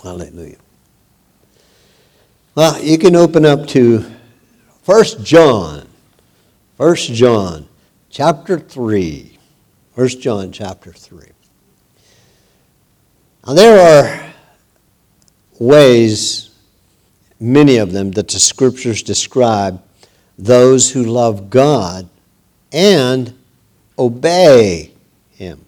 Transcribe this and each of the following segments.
Hallelujah. Well, you can open up to 1 John. 1 John chapter 3. 1 John chapter 3. Now there are ways, many of them, that the Scriptures describe those who love God and obey Him.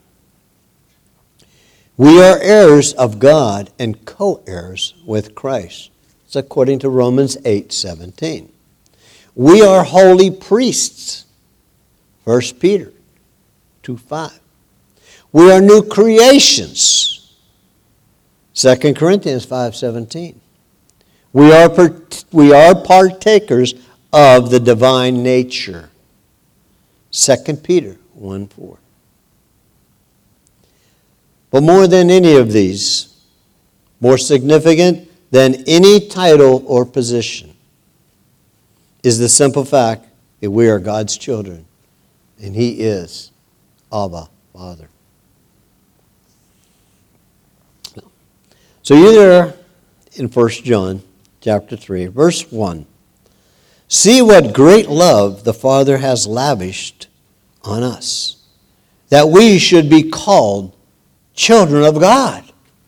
We are heirs of God and co-heirs with Christ. It's according to Romans 8:17. We are holy priests. 1 Peter 2:5. We are new creations. 2 Corinthians 5:17. We are partakers of the divine nature. 2 Peter 1:4. But more than any of these, more significant than any title or position, is the simple fact that we are God's children, and He is Abba, Father. So you're there in 1 John chapter 3, verse 1. See what great love the Father has lavished on us, that we should be called children of God.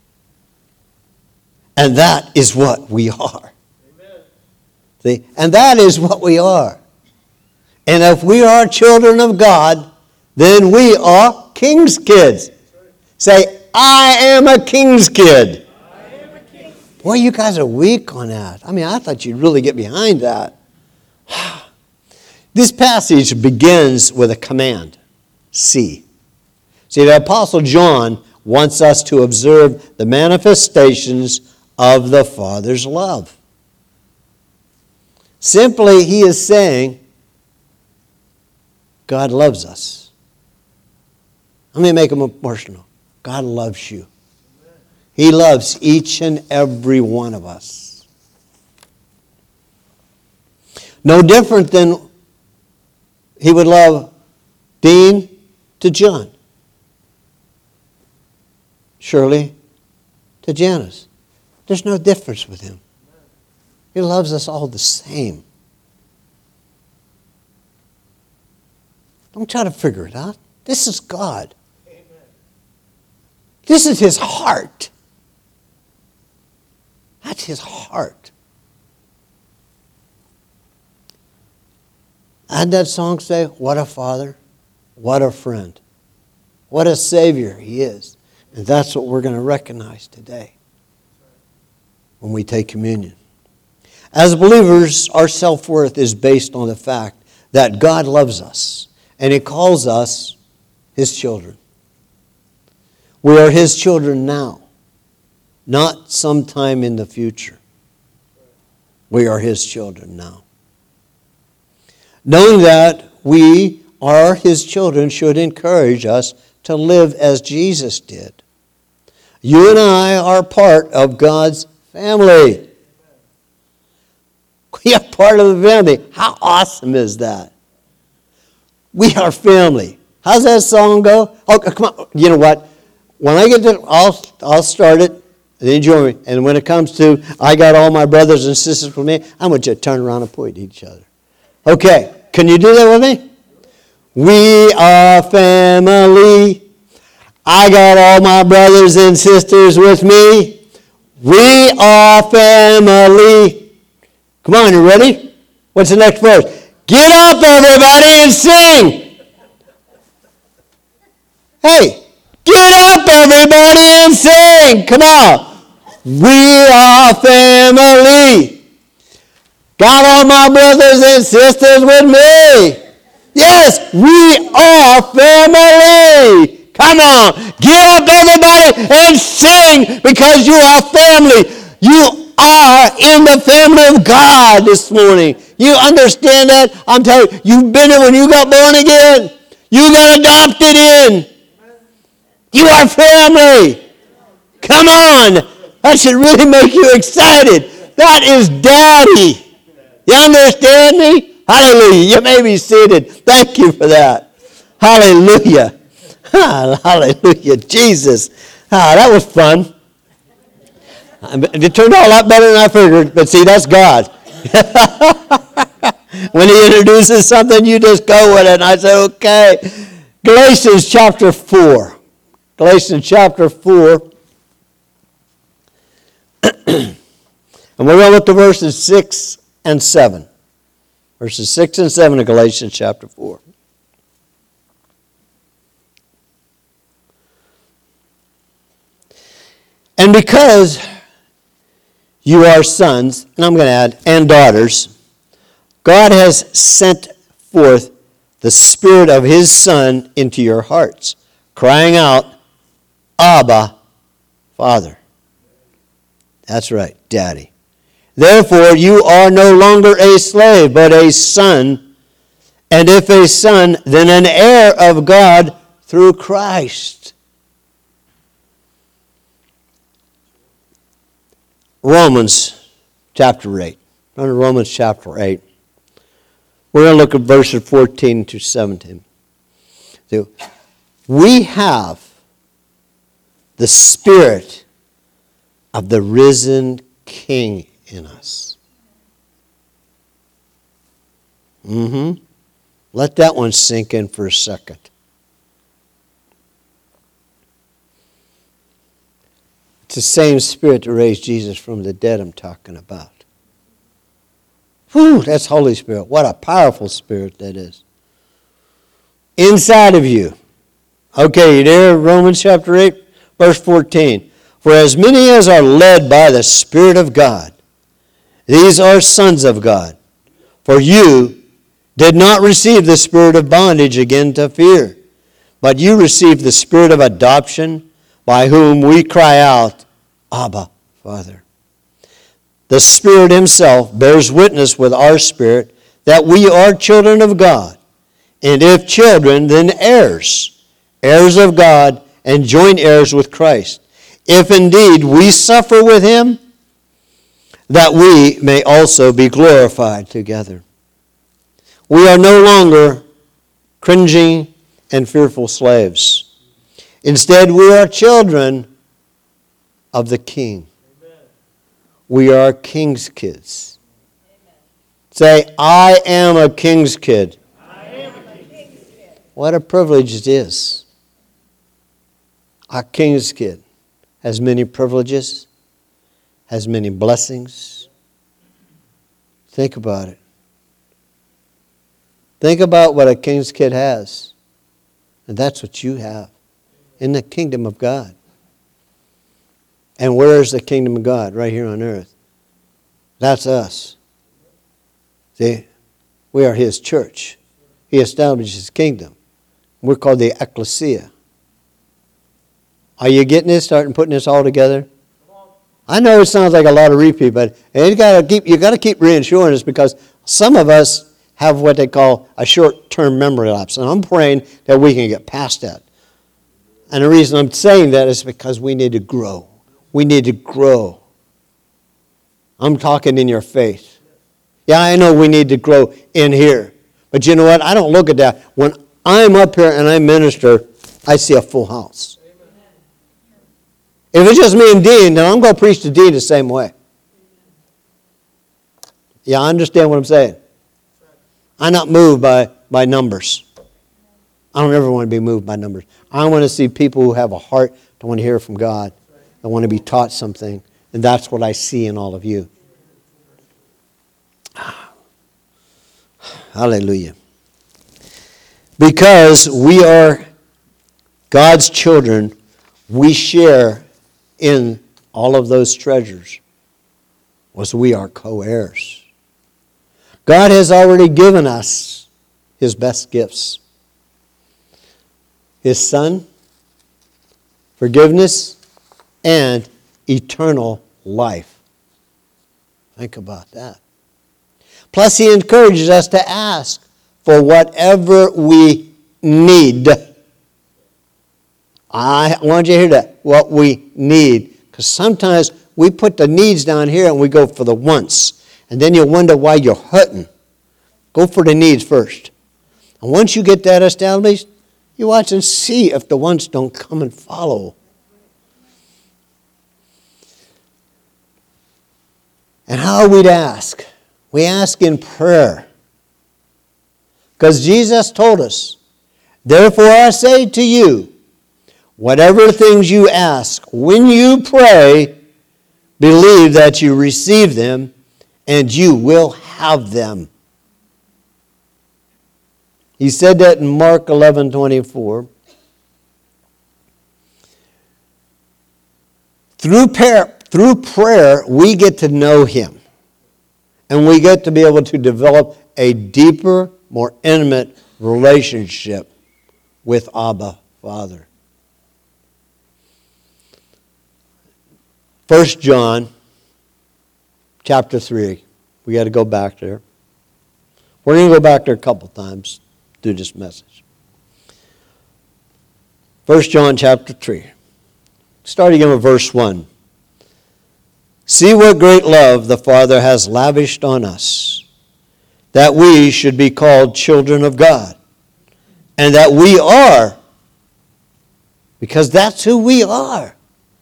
And that is what we are. Amen. See? And that is what we are. And if we are children of God, then we are king's kids. Say, I am a king's kid. I am a king's kid. Boy, you guys are weak on that. I mean, I thought you'd really get behind that. This passage begins with a command. See. See, the Apostle John wants us to observe the manifestations of the Father's love. Simply, he is saying, God loves us. Let me make him emotional. God loves you. He loves each and every one of us. No different than he would love Dean to John. Shirley to Janice. There's no difference with him. He loves us all the same. Don't try to figure it out. This is God. Amen. This is His heart. That's His heart. And that song say, what a Father, what a friend, what a Savior He is. And that's what we're going to recognize today when we take communion. As believers, our self-worth is based on the fact that God loves us and He calls us His children. We are His children now, not sometime in the future. We are His children now. Knowing that we are His children should encourage us to live as Jesus did. You and I are part of God's family. We are part of the family. How awesome is that? We are family. How's that song go? Oh, come on. You know what? When I get to, I'll start it, and then join me. And when it comes to, I got all my brothers and sisters with me, I want you to turn around and point at each other. Okay, can you do that with me? We are family. I got all my brothers and sisters with me. We are family. Come on, you ready? What's the next verse? Get up, everybody, and sing. Hey, get up, everybody, and sing. Come on. We are family. Got all my brothers and sisters with me. Yes, we are family. Come on, get up everybody and sing because you are family. You are in the family of God this morning. You understand that? I'm telling you, you've been there when you got born again. You got adopted in. You are family. Come on. That should really make you excited. That is Daddy. You understand me? Hallelujah. You may be seated. Thank you for that. Hallelujah. Hallelujah. Jesus. That was fun. It turned out a lot better than I figured, but see, that's God. When he introduces something, you just go with it. And I said, okay. Galatians chapter 4. Galatians chapter 4. And we're going to look to verses 6 and 7. Verses 6 and 7 of Galatians chapter 4. And because you are sons, and I'm going to add, and daughters, God has sent forth the Spirit of His Son into your hearts, crying out, Abba, Father. That's right, Daddy. Therefore, you are no longer a slave, but a son, and if a son, then an heir of God through Christ. Romans chapter 8. Under Romans chapter 8. We're going to look at verses 14 to 17. So, we have the Spirit of the risen King in us. Let that one sink in for a second. It's the same Spirit that raised Jesus from the dead I'm talking about. Whew, that's Holy Spirit. What a powerful Spirit that is. Inside of you. Okay, you there? Romans chapter 8, verse 14. For as many as are led by the Spirit of God, these are sons of God. For you did not receive the spirit of bondage again to fear, but you received the Spirit of adoption, by whom we cry out, Abba, Father. The Spirit Himself bears witness with our spirit that we are children of God. And if children, then heirs, heirs of God, and joint heirs with Christ. If indeed we suffer with Him, that we may also be glorified together. We are no longer cringing and fearful slaves. Instead, we are children of the King. Amen. We are King's kids. Amen. Say, I am a King's kid. I am a King's kid. What a privilege it is. A King's kid has many privileges, has many blessings. Think about it. Think about what a King's kid has. And that's what you have in the kingdom of God. And where is the kingdom of God? Right here on earth. That's us. See, we are His church. He established His kingdom. We're called the ecclesia. Are you getting this? Starting putting this all together? I know it sounds like a lot of repeat, but you got to keep reassuring us, because some of us have what they call a short-term memory lapse, and I'm praying that we can get past that. And the reason I'm saying that is because we need to grow. We need to grow. I'm talking in your faith. Yeah, I know we need to grow in here, but you know what? I don't look at that. When I'm up here and I minister, I see a full house. If it's just me and Dean, then I'm going to preach to Dean the same way. Yeah, I understand what I'm saying. I'm not moved by numbers. I don't ever want to be moved by numbers. I want to see people who have a heart that want to hear from God, that want to be taught something, and that's what I see in all of you. Hallelujah. Because we are God's children, we share in all of those treasures, was we are co-heirs. God has already given us His best gifts. His Son, forgiveness, and eternal life. Think about that. Plus, He encourages us to ask for whatever we need. I want you to hear that, what we need. Because sometimes we put the needs down here and we go for the wants. And then you wonder why you're hurting. Go for the needs first. And once you get that established, you watch and see if the wants don't come and follow. And how we'd ask? We ask in prayer. Because Jesus told us, therefore I say to you, whatever things you ask, when you pray, believe that you receive them, and you will have them. He said that in Mark 11:24. Through prayer, we get to know Him. And we get to be able to develop a deeper, more intimate relationship with Abba, Father. 1 John chapter 3. We got to go back there. We're going to go back there a couple times through this message. 1 John chapter 3. Starting in verse 1. See what great love the Father has lavished on us, that we should be called children of God. And that we are, because that's who we are.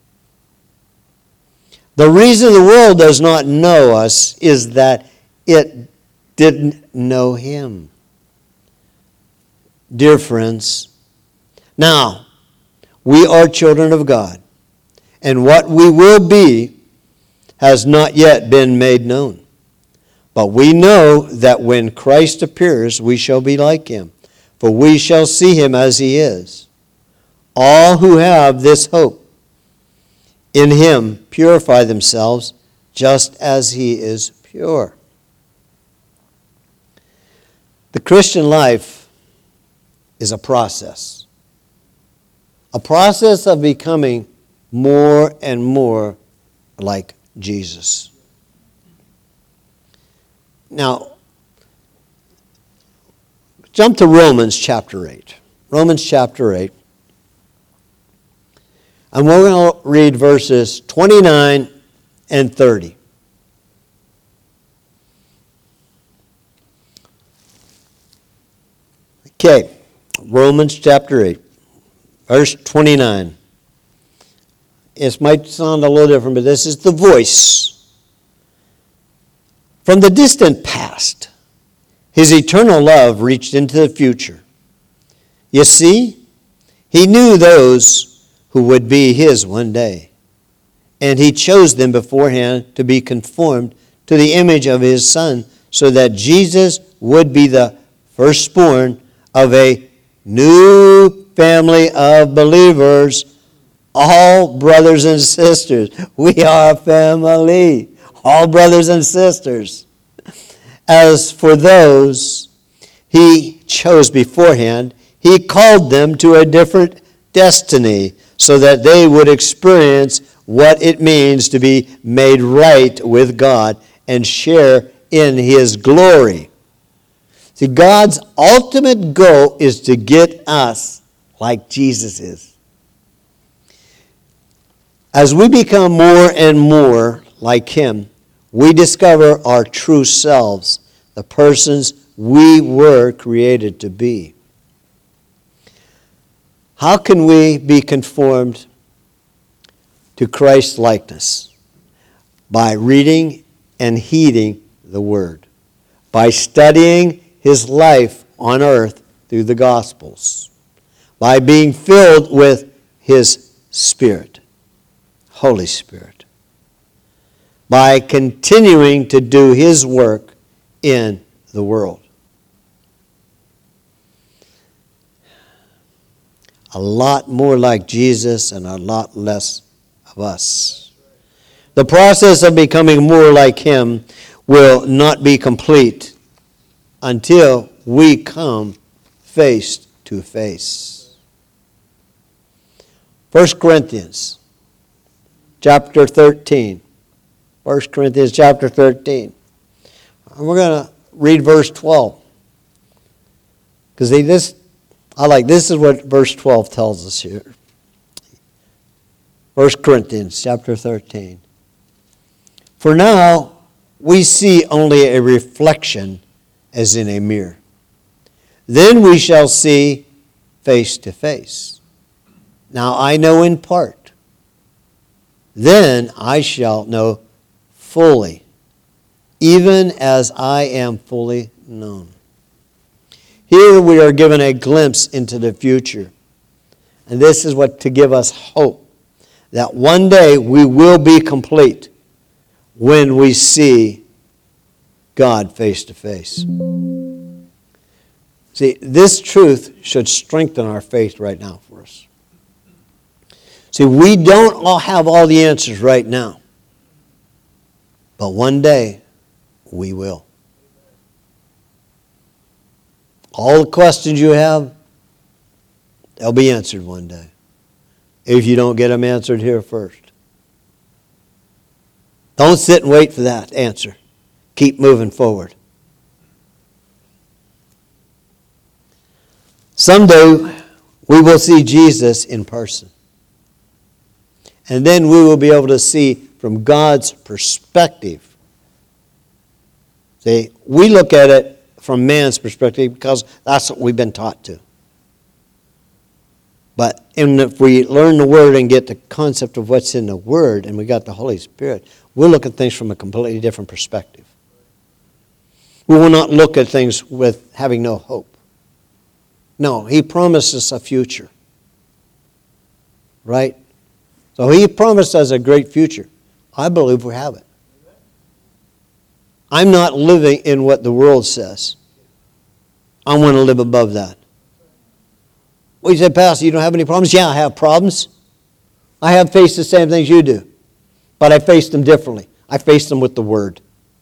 The reason the world does not know us is that it didn't know Him. Dear friends, now we are children of God, and what we will be has not yet been made known. But we know that when Christ appears, we shall be like Him, for we shall see Him as He is. All who have this hope in Him purify themselves just as He is pure. The Christian life is a process of becoming more and more like Jesus. Now, jump to Romans chapter 8. Romans chapter 8. And we're going to read verses 29 and 30. Okay, Romans chapter 8, verse 29. It might sound a little different, but this is the voice. From the distant past, His eternal love reached into the future. You see, He knew those who would be His one day, and He chose them beforehand to be conformed to the image of His Son, so that Jesus would be the firstborn of a new family of believers. All brothers and sisters. We are a family. All brothers and sisters. As for those He chose beforehand, He called them to a different destiny so that they would experience what it means to be made right with God and share in His glory. See, God's ultimate goal is to get us like Jesus is. As we become more and more like Him, we discover our true selves, the persons we were created to be. How can we be conformed to Christ's likeness? By reading and heeding the Word. By studying His life on earth through the Gospels. By being filled with His Spirit. Holy Spirit, by continuing to do His work in the world. A lot more like Jesus and a lot less of us. The process of becoming more like Him will not be complete until we come face to face. 1 Corinthians chapter 13. 1 Corinthians chapter 13. And we're going to read verse 12. Because this is what verse 12 tells us here. 1 Corinthians chapter 13. For now we see only a reflection as in a mirror. Then we shall see face to face. Now I know in part. Then I shall know fully, even as I am fully known. Here we are given a glimpse into the future. And this is what to give us hope, that one day we will be complete when we see God face to face. See, this truth should strengthen our faith right now for us. See, we don't all have all the answers right now. But one day, we will. All the questions you have, they'll be answered one day. If you don't get them answered here first. Don't sit and wait for that answer. Keep moving forward. Someday, we will see Jesus in person. And then we will be able to see from God's perspective. See, we look at it from man's perspective because that's what we've been taught to. But if we learn the Word and get the concept of what's in the Word, and we got the Holy Spirit, we'll look at things from a completely different perspective. We will not look at things with having no hope. No, He promised us a future. Right? So He promised us a great future. I believe we have it. I'm not living in what the world says. I want to live above that. Well, you say, Pastor, you don't have any problems? Yeah, I have problems. I have faced the same things you do. But I faced them differently. I faced them with the Word.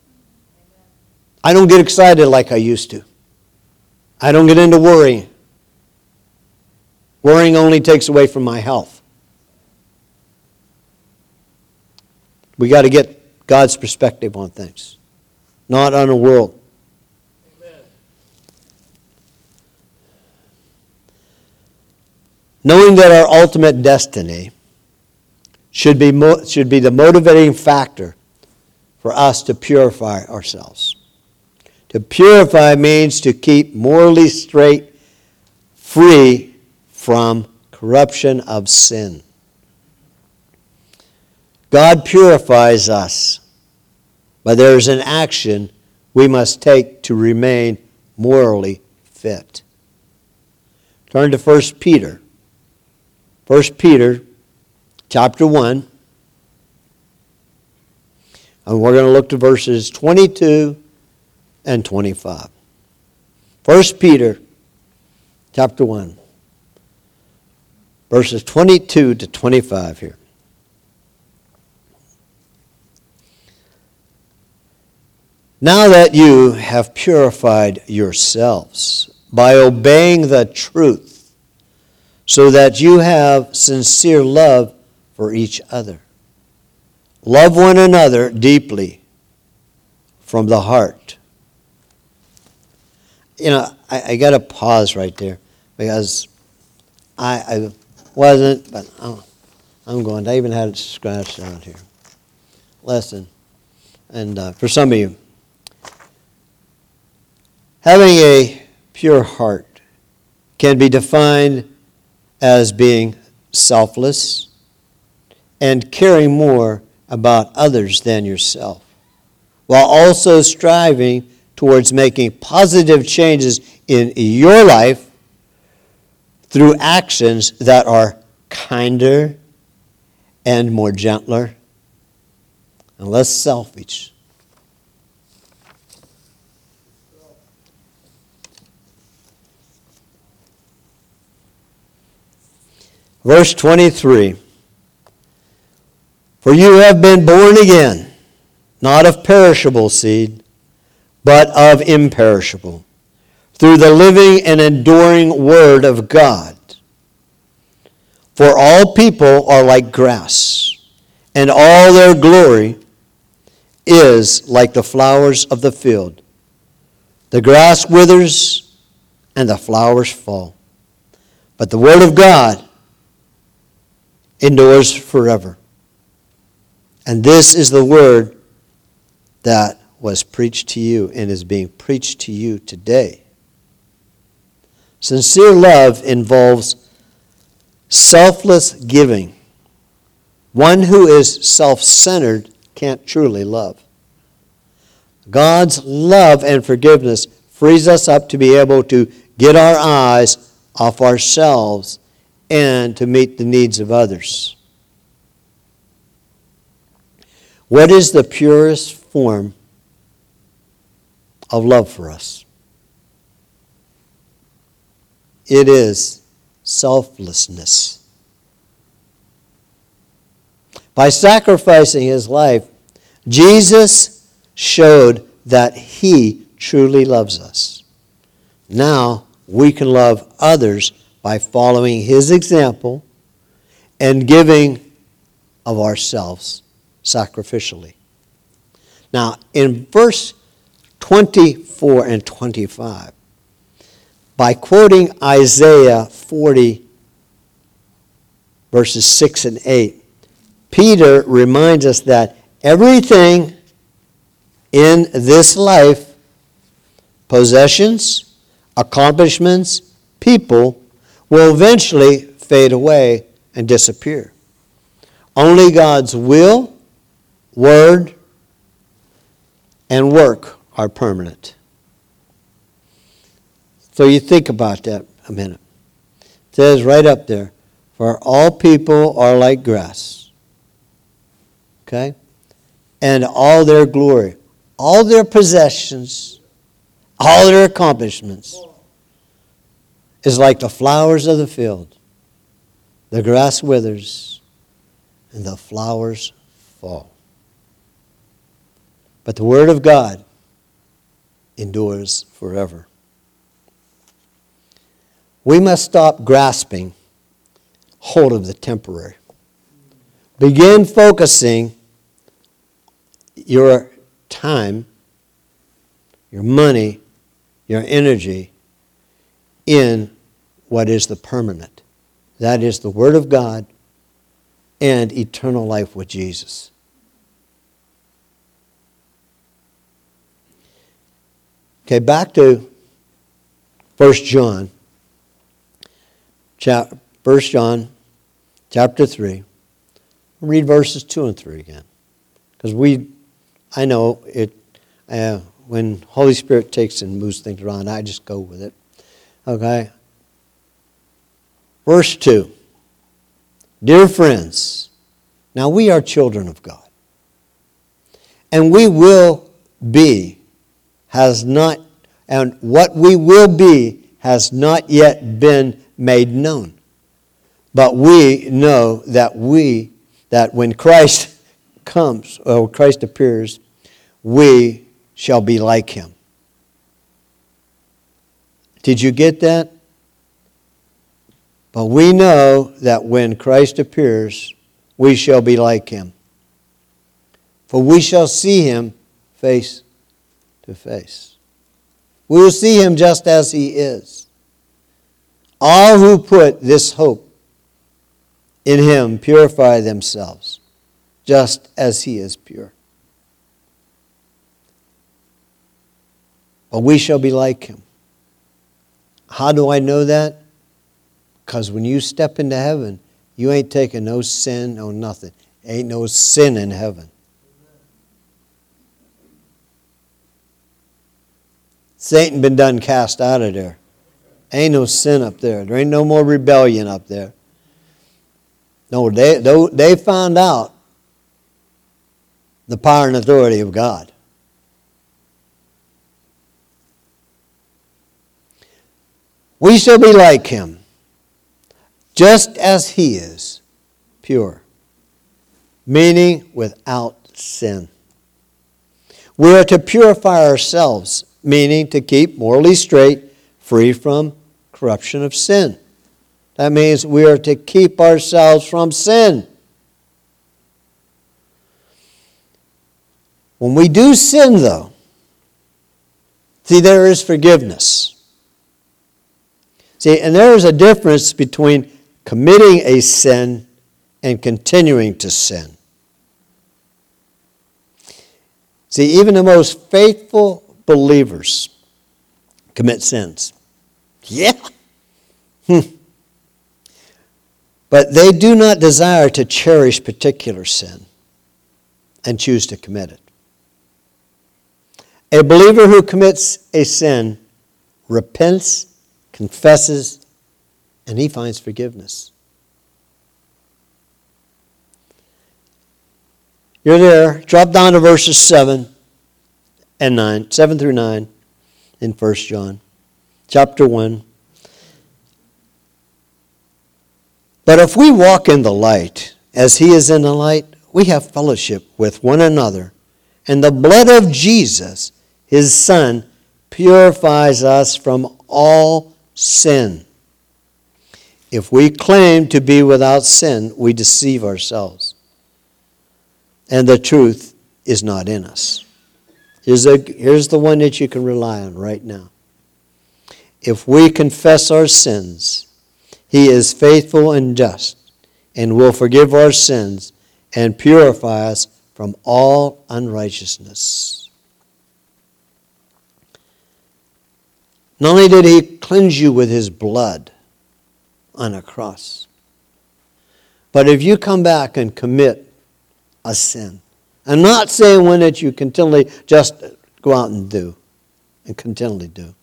I don't get excited like I used to. I don't get into worrying. Worrying only takes away from my health. We got to get God's perspective on things, not on the world. Amen. Knowing that our ultimate destiny should be the motivating factor for us to purify ourselves. To purify means to keep morally straight, free from corruption of sin. God purifies us, but there is an action we must take to remain morally fit. Turn to 1 Peter. 1 Peter chapter 1. And we're going to look to verses 22 and 25. 1 Peter chapter 1. Verses 22 to 25 here. Now that you have purified yourselves by obeying the truth, so that you have sincere love for each other. Love one another deeply from the heart. You know, I got to pause right there because I wasn't, but I'm going. I even had it scratched out here. Lesson. And for some of you, having a pure heart can be defined as being selfless and caring more about others than yourself, while also striving towards making positive changes in your life through actions that are kinder and more gentler and less selfish. Verse 23, for you have been born again, not of perishable seed, but of imperishable, through the living and enduring Word of God. For all people are like grass, and all their glory is like the flowers of the field. The grass withers, and the flowers fall. But the Word of God endures forever. And this is the word that was preached to you and is being preached to you today. Sincere love involves selfless giving. One who is self-centered can't truly love. God's love and forgiveness frees us up to be able to get our eyes off ourselves and to meet the needs of others. What is the purest form of love for us? It is selflessness. By sacrificing his life, Jesus showed that he truly loves us. Now we can love others by following his example and giving of ourselves sacrificially. Now, in verse 24 and 25, by quoting Isaiah 40, verses 6 and 8, Peter reminds us that everything in this life, possessions, accomplishments, people, will eventually fade away and disappear. Only God's will, word, and work are permanent. So you think about that a minute. It says right up there, for all people are like grass. Okay? And all their glory, all their possessions, all their accomplishments is like the flowers of the field. The grass withers and the flowers fall. But the word of God endures forever. We must stop grasping hold of the temporary. Begin focusing your time, your money, your energy in what is the permanent. That is the Word of God and eternal life with Jesus. Okay, back to 1 John. 1 John chapter 3. Read verses 2 and 3 again. Because I know it, when Holy Spirit takes and moves things around, I just go with it. Okay? Verse 2. Dear friends, now we are children of God. And we will be, and what we will be has not yet been made known. But we know that when Christ comes, or Christ appears, we shall be like him. Did you get that? But we know that when Christ appears, we shall be like him. For we shall see him face to face. We will see him just as he is. All who put this hope in him purify themselves, just as he is pure. But we shall be like him. How do I know that? Because when you step into heaven, you ain't taking no sin, no nothing. Ain't no sin in heaven. Satan been done cast out of there. Ain't no sin up there. There ain't no more rebellion up there. No, they found out the power and authority of God. We shall be like him, just as he is, pure, meaning without sin. We are to purify ourselves, meaning to keep morally straight, free from corruption of sin. That means we are to keep ourselves from sin. When we do sin, though, see, there is forgiveness. See, and there is a difference between committing a sin and continuing to sin. See, even the most faithful believers commit sins. Yeah. But they do not desire to cherish particular sin and choose to commit it. A believer who commits a sin repents, confesses, and he finds forgiveness. You're there. Drop down to verses 7 and 9, 7 through 9 in 1 John, chapter 1. But if we walk in the light, as he is in the light, we have fellowship with one another, and the blood of Jesus, his Son, purifies us from all sin. If we claim to be without sin, we deceive ourselves, and the truth is not in us. Here's the one that you can rely on right now. If we confess our sins, he is faithful and just, and will forgive our sins and purify us from all unrighteousness. Not only did he cleanse you with his blood on a cross, but if you come back and commit a sin, I'm not saying one that you continually just go out and do, and continually do.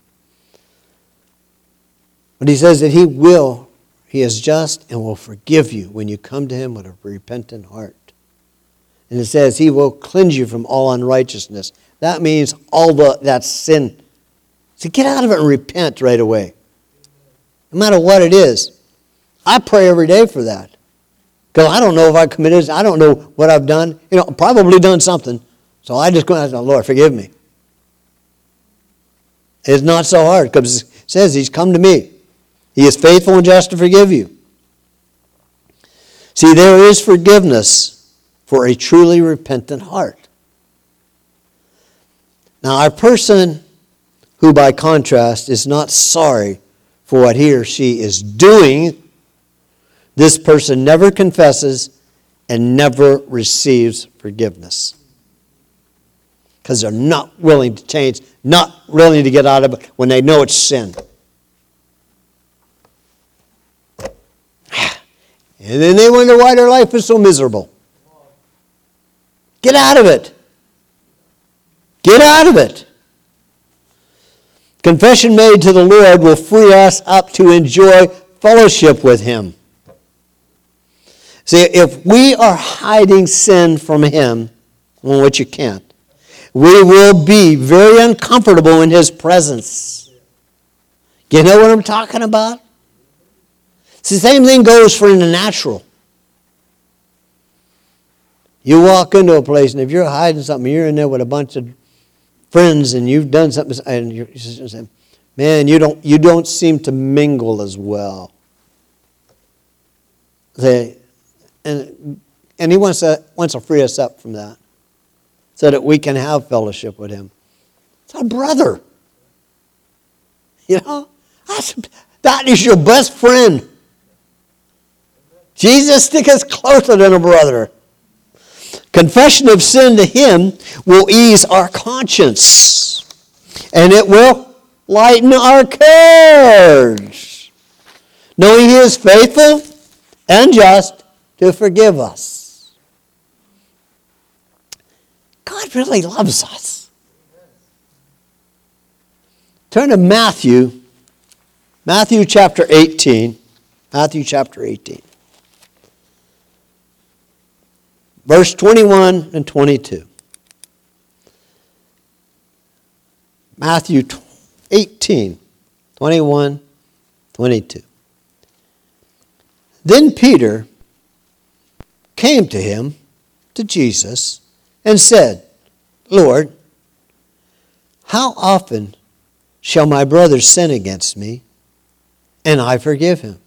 But he says that he is just and will forgive you when you come to him with a repentant heart. And it says he will cleanse you from all unrighteousness. That means all that sin. So get out of it and repent right away. No matter what it is. I pray every day for that. Because I don't know if I committed, I don't know what I've done. I've probably done something. So I just go and ask the Lord, forgive me. It's not so hard because it says he's come to me. He is faithful and just to forgive you. See, there is forgiveness for a truly repentant heart. Now, a person who, by contrast, is not sorry for what he or she is doing, this person never confesses and never receives forgiveness. Because they're not willing to change, not willing to get out of it when they know it's sin. And then they wonder why their life is so miserable. Get out of it. Get out of it. Confession made to the Lord will free us up to enjoy fellowship with him. See, if we are hiding sin from him, well, which you can't, we will be very uncomfortable in his presence. You know what I'm talking about? It's the same thing goes for in the natural. You walk into a place, and if you're hiding something, you're in there with a bunch of friends, and you've done something, and you're saying, man, you don't seem to mingle as well. And he wants to free us up from that, so that we can have fellowship with him. It's our brother. That is your best friend. Jesus sticks us closer than a brother. Confession of sin to him will ease our conscience, and it will lighten our cares, knowing he is faithful and just to forgive us. God really loves us. Turn to Matthew chapter 18. Matthew chapter 18. Verse 21 and 22. Matthew 18, 21, 22. Then Peter came to him, to Jesus, and said, Lord, how often shall my brother sin against me, and I forgive him?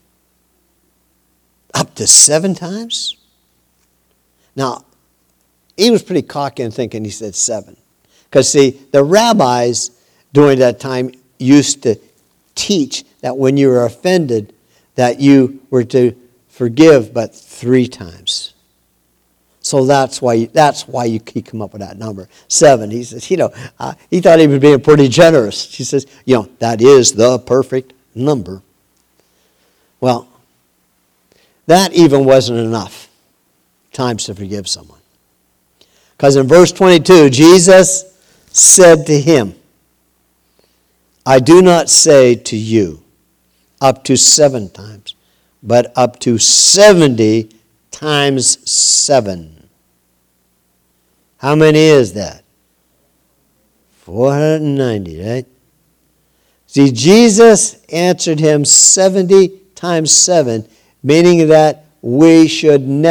Up to 7 times? Now, he was pretty cocky in thinking he said 7. Because, see, the rabbis during that time used to teach that when you were offended, that you were to forgive but 3 times. So that's why he come up with that number, 7. He says, he thought he was being pretty generous. He says, that is the perfect number. Well, that even wasn't enough times to forgive someone. Because in verse 22, Jesus said to him, I do not say to you up to 7 times, but up to 70 times 7. How many is that? 490, right? See, Jesus answered him 70 times 7, meaning that we shouldn't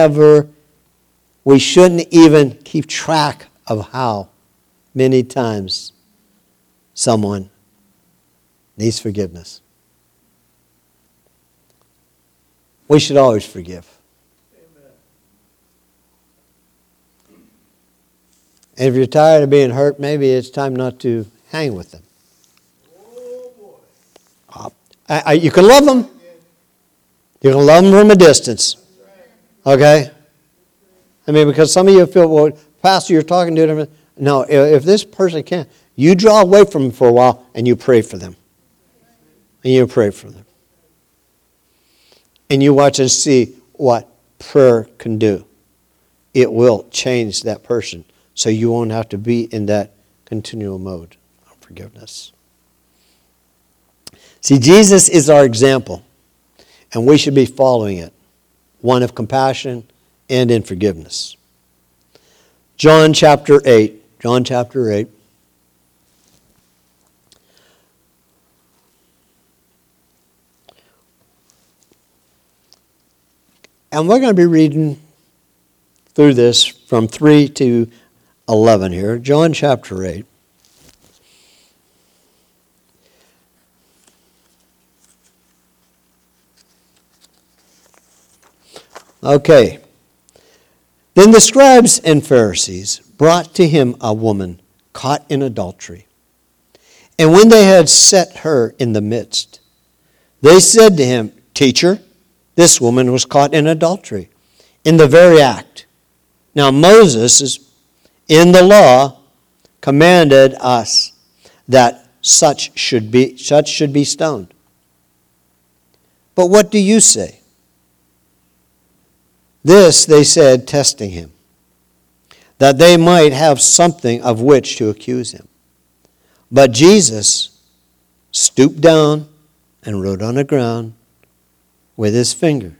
even keep track of how many times someone needs forgiveness. We should always forgive. Amen. And if you're tired of being hurt, maybe it's time not to hang with them. Oh, boy. You can love them. You can love them from a distance. Okay? I mean, because some of you feel, well, Pastor, you're talking to them. No, if this person can't, you draw away from them for a while and you pray for them. And you pray for them. And you watch and see what prayer can do. It will change that person so you won't have to be in that continual mode of forgiveness. See, Jesus is our example, and we should be following it, one of compassion and in forgiveness. John chapter 8. John chapter 8. And we're going to be reading through this from 3 to 11 here. John chapter 8. Okay. Then the scribes and Pharisees brought to him a woman caught in adultery. And when they had set her in the midst, they said to him, Teacher, this woman was caught in adultery, in the very act. Now Moses is in the law commanded us that such should be stoned. But what do you say? This they said, testing him, that they might have something of which to accuse him. But Jesus stooped down and wrote on the ground with his finger,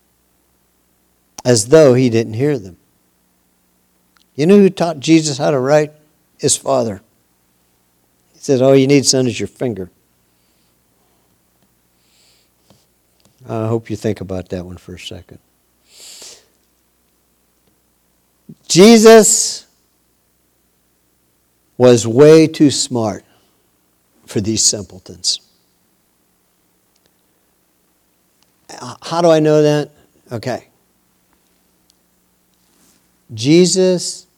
as though he didn't hear them. You know who taught Jesus how to write? His Father. He said, all you need, son, is your finger. I hope you think about that one for a second. Jesus was way too smart for these simpletons. How do I know that? Okay. Jesus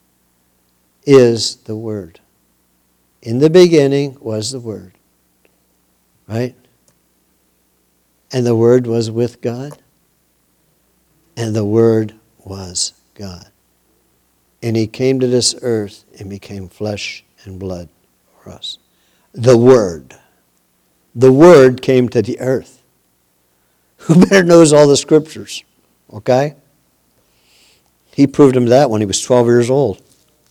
is the Word. In the beginning was the Word. Right? And the Word was with God. And the Word was God. And He came to this earth and became flesh and blood for us. The Word. The Word came to the earth. Who better knows all the Scriptures? Okay? He proved him that when he was 12 years old.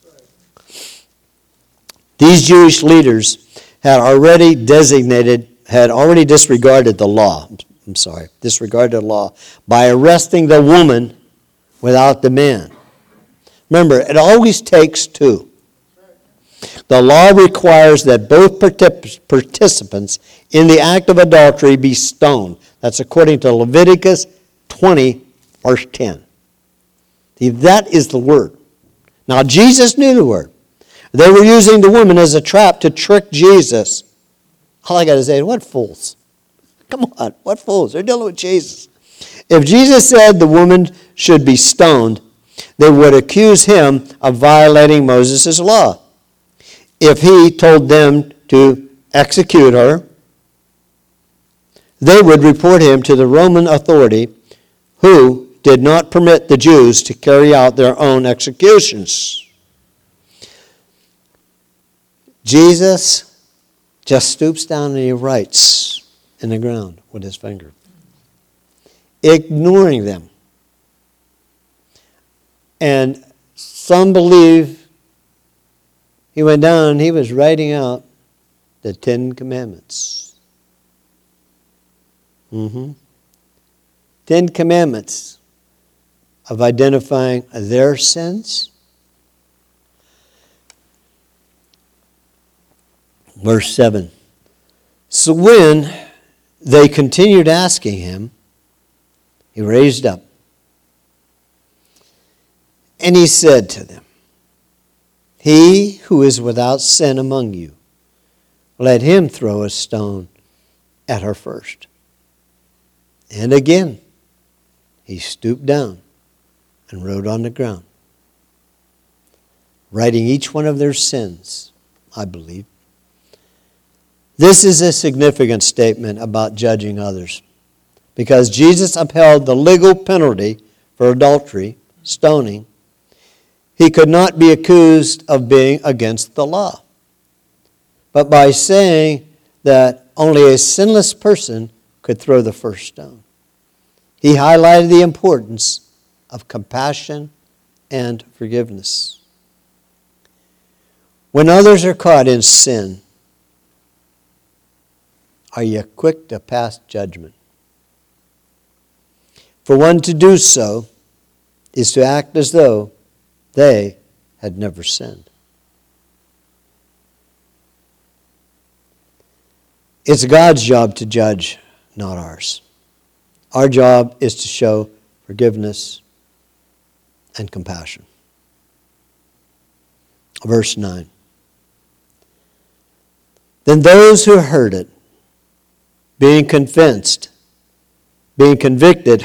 These Jewish leaders had already disregarded the law. Disregarded the law by arresting the woman without the man. Remember, it always takes two. The law requires that both participants in the act of adultery be stoned. That's according to Leviticus 20, verse 10. See, that is the word. Now, Jesus knew the word. They were using the woman as a trap to trick Jesus. All I got to say is, what fools? Come on, what fools? They're dealing with Jesus. If Jesus said the woman should be stoned, they would accuse him of violating Moses' law. If he told them to execute her, they would report him to the Roman authority, who did not permit the Jews to carry out their own executions. Jesus just stoops down and he writes in the ground with his finger, ignoring them. And some believe he went down and he was writing out the 10 Commandments. 10 Commandments of identifying their sins. Verse 7. So when they continued asking him, he raised up and he said to them, he who is without sin among you, let him throw a stone at her first. And again, he stooped down and wrote on the ground, writing each one of their sins, I believe. This is a significant statement about judging others, because Jesus upheld the legal penalty for adultery, stoning. He could not be accused of being against the law. But by saying that only a sinless person could throw the first stone, he highlighted the importance of compassion and forgiveness. When others are caught in sin, are you quick to pass judgment? For one to do so is to act as though they had never sinned. It's God's job to judge, not ours. Our job is to show forgiveness and compassion. Verse 9. Then those who heard it, being convinced, being convicted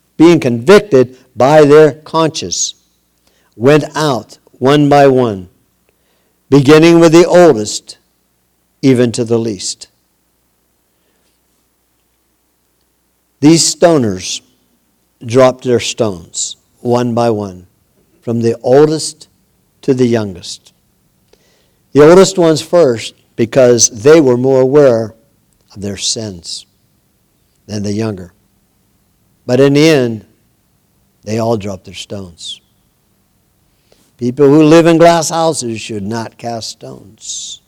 by their conscience, went out one by one, beginning with the oldest, even to the least. These stoners dropped their stones one by one, from the oldest to the youngest. The oldest ones first, because they were more aware of their sins than the younger. But in the end, they all dropped their stones. People who live in glass houses should not cast stones.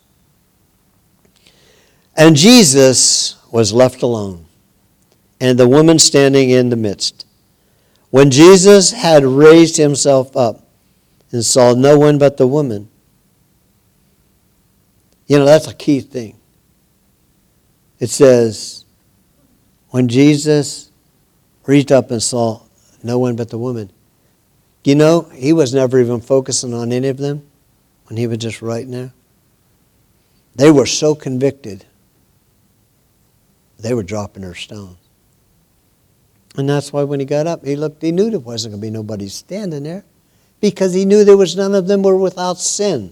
And Jesus was left alone, and the woman standing in the midst. When Jesus had raised himself up and saw no one but the woman, that's a key thing. It says, when Jesus reached up and saw no one but the woman, he was never even focusing on any of them when he was just writing there. They were so convicted, they were dropping their stones. And that's why when he got up, he knew there wasn't going to be nobody standing there, because he knew there was none of them were without sin.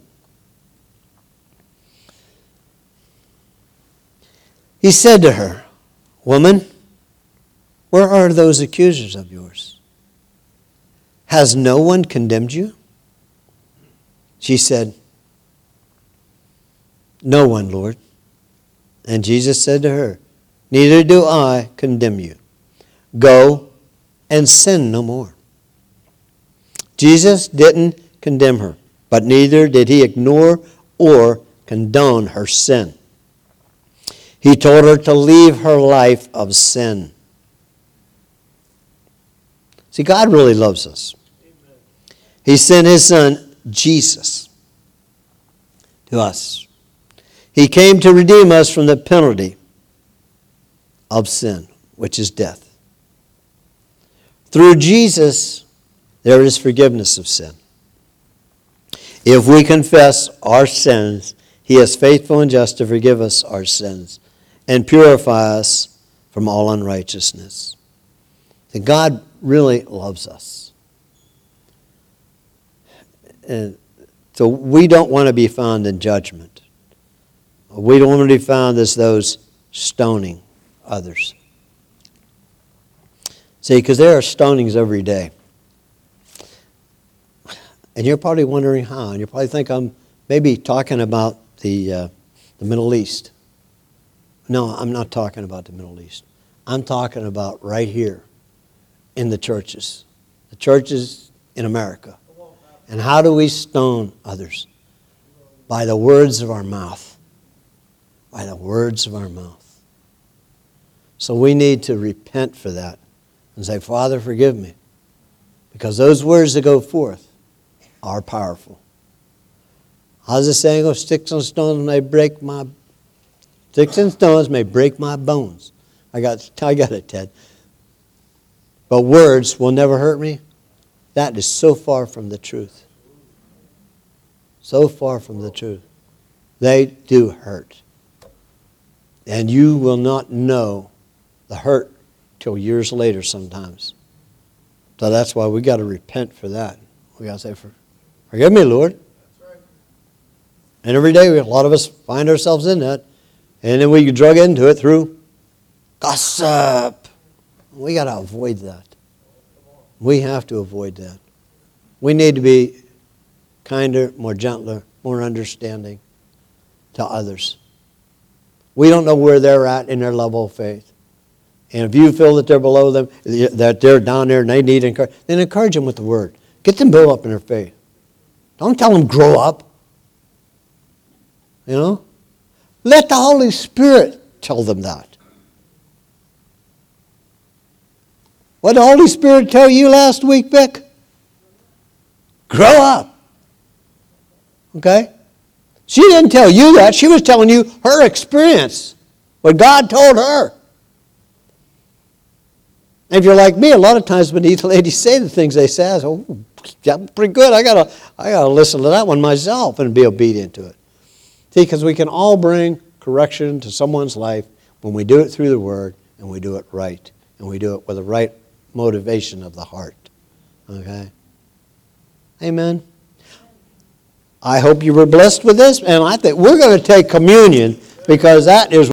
He said to her, "Woman, where are those accusers of yours? Has no one condemned you?" She said, "No one, Lord." And Jesus said to her, "Neither do I condemn you. Go and sin no more." Jesus didn't condemn her, but neither did he ignore or condone her sin. He told her to leave her life of sin. See, God really loves us. He sent his son, Jesus, to us. He came to redeem us from the penalty of sin, which is death. Through Jesus, there is forgiveness of sin. If we confess our sins, he is faithful and just to forgive us our sins and purify us from all unrighteousness. And God really loves us. And so we don't want to be found in judgment. We don't want to be found as those stoning others. See, because there are stonings every day. And you're probably wondering how. And you probably think I'm maybe talking about the Middle East. No, I'm not talking about the Middle East. I'm talking about right here in the churches in America. And how do we stone others? By the words of our mouth. By the words of our mouth. So we need to repent for that and say, Father, forgive me. Because those words that go forth are powerful. How's the saying go? Sticks and stones may break my bones. I got it, Ted. But words will never hurt me. That is so far from the truth. So far from the truth. They do hurt. And you will not know the hurt till years later sometimes. So that's why we got to repent for that. We got to say, forgive me, Lord. That's right. And every day, a lot of us find ourselves in that. And then we get drug into it through gossip. We got to avoid that. We have to avoid that. We need to be kinder, more gentler, more understanding to others. We don't know where they're at in their level of faith. And if you feel that they're below them, that they're down there and they need encouragement, then encourage them with the Word. Get them built up in their faith. Don't tell them grow up. You know? Let the Holy Spirit tell them that. What did the Holy Spirit tell you last week, Vic? Grow up. Okay? She didn't tell you that. She was telling you her experience. What God told her. And if you're like me, a lot of times when these ladies say the things they say, I say, oh, that's pretty good. I gotta listen to that one myself and be obedient to it. See, because we can all bring correction to someone's life when we do it through the Word and we do it right. And we do it with the right motivation of the heart. Okay? Amen. I hope you were blessed with this, and I think we're going to take communion because that is